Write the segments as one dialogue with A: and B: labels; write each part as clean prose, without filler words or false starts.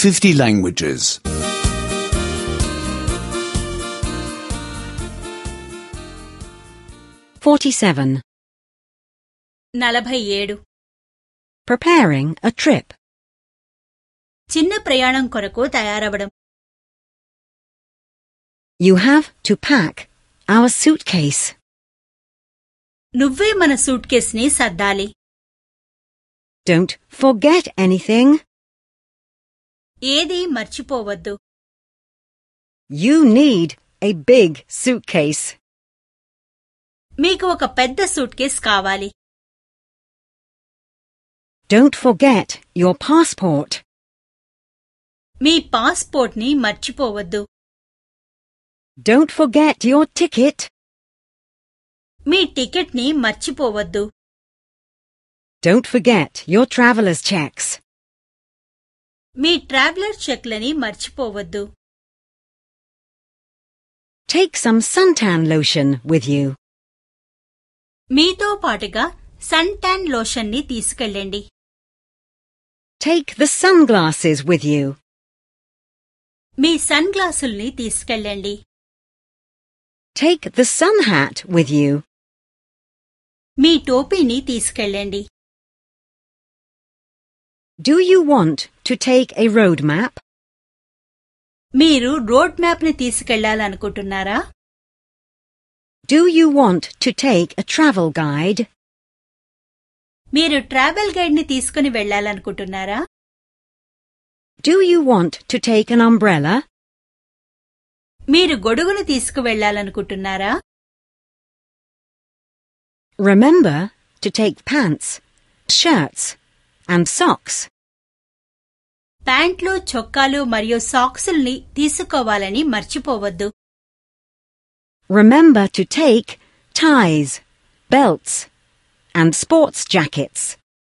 A: 50 languages.
B: 47.
C: 47.
B: Preparing a trip.
C: చిన్న ప్రయాణం కొరకు తయారవడం.
B: You have to pack our suitcase.
C: నువ్వే మన సూట్ కేస్ని సర్దాలి.
B: Don't forget anything.
C: ఏదీ మర్చిపోవద్దు.
B: You need a big suitcase.
C: మీకు ఒక పెద్ద సూట్ కేస్ కావాలి.
B: Don't forget your passport.
C: మీ పాస్పోర్ట్ని మర్చిపోవద్దు.
B: Don't forget your ticket.
C: మీ టికెట్ని మర్చిపోవద్దు.
B: Don't forget your traveler's checks.
C: మీ ట్రావెలర్ చెక్లని మర్చిపోవద్దు.
B: Take some suntan lotion with you.
C: మీతో పాటుగా సన్ టాన్ లోషన్ని తీసుకెళ్ళండి.
B: Take the sunglasses with you.
C: మీ సన్ గ్లాసుల్ని తీసుకెళ్ళండి.
B: Take the sun hat with you.
C: మీ టోపీని తీసుకెళ్ళండి.
B: Do you want to take a road map?
C: మీరు రోడ్ మ్యాప్ని తీసుకెళ్లాలనుకుంటున్నారా?
B: Do you want to take a travel guide?
C: మీరు ట్రావెల్ గైడ్ని తీసుకుని వెళ్లాలనుకుంటున్నారా?
B: Do you want to take an umbrella?
C: మీరు గొడుగును తీసుకువెళ్లాలనుకుంటున్నారా?
B: Remember to take pants, shirts, and socks.
C: ప్యాంట్లు, చొక్కాలు మరియు సాక్సుల్ని తీసుకోవాలని మర్చిపోవద్దు.
B: Remember to take ties, belts, and sports jackets.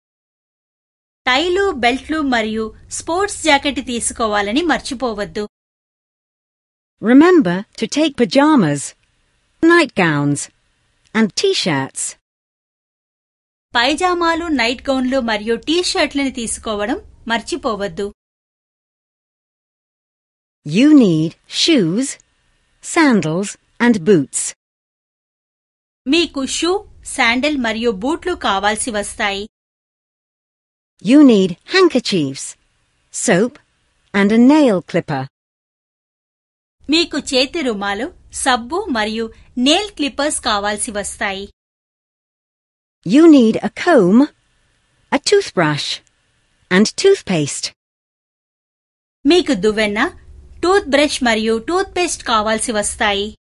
C: టైలు, బెల్ట్లు మరియు స్పోర్ట్స్ జాకెట్ తీసుకోవాలని మర్చిపోవద్దు.
B: Remember to take pajamas, nightgowns, and t-shirts.
C: పైజామాలు, నైట్ గౌన్లు మరియు టీ-షర్ట్లని తీసుకోవడం మర్చిపోవద్దు.
B: You need shoes, sandals, and boots.
C: మీకు షూ, శాండల్ మరియు బూట్లు కావాల్సి వస్తాయి.
B: You need handkerchiefs, soap, and a nail clipper.
C: మీకు చేతి రుమాలు, సబ్బు మరియు నెయిల్ క్లిప్పర్స్ కావాల్సి వస్తాయి.
B: You need a comb, a toothbrush, and toothpaste.
C: మీకు దువ్వెన, టూత్ బ్రష్ మరియు టూత్ పేస్ట్ కావాల్సి వస్తాయి.